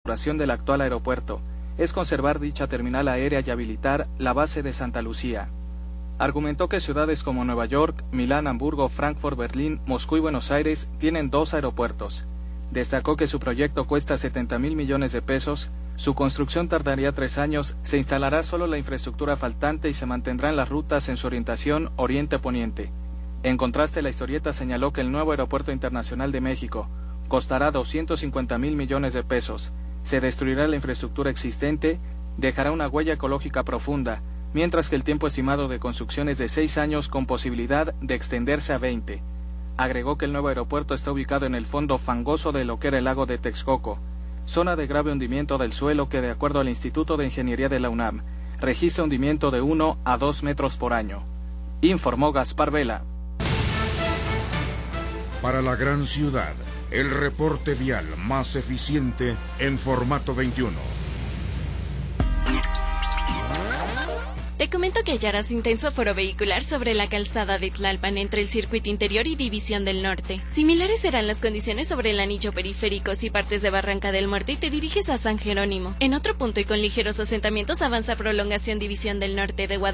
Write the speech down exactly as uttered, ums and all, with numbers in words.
inauguración del actual aeropuerto es conservar dicha terminal aérea y habilitar la base de Santa Lucía. Argumentó que ciudades como Nueva York, Milán, Hamburgo, Frankfurt, Berlín, Moscú y Buenos Aires tienen dos aeropuertos. Destacó que su proyecto cuesta setenta mil millones de pesos, su construcción tardaría tres años, se instalará solo la infraestructura faltante y se mantendrán las rutas en su orientación oriente-poniente. En contraste, la historieta señaló que el nuevo Aeropuerto Internacional de México costará doscientos cincuenta mil millones de pesos, se destruirá la infraestructura existente, dejará una huella ecológica profunda, mientras que el tiempo estimado de construcción es de seis años con posibilidad de extenderse a veinte. Agregó que el nuevo aeropuerto está ubicado en el fondo fangoso de lo que era el lago de Texcoco, zona de grave hundimiento del suelo que, de acuerdo al Instituto de Ingeniería de la UNAM, registra hundimiento de uno a dos metros por año. Informó Gaspar Vela. Para la gran ciudad, el reporte vial más eficiente en formato veintiuno. Te comento que hallarás intenso foro vehicular sobre la calzada de Tlalpan entre el Circuito Interior y División del Norte. Similares serán las condiciones sobre el anillo periférico si partes de Barranca del Muerto y te diriges a San Jerónimo. En otro punto y con ligeros asentamientos avanza prolongación División del Norte de Guadalajara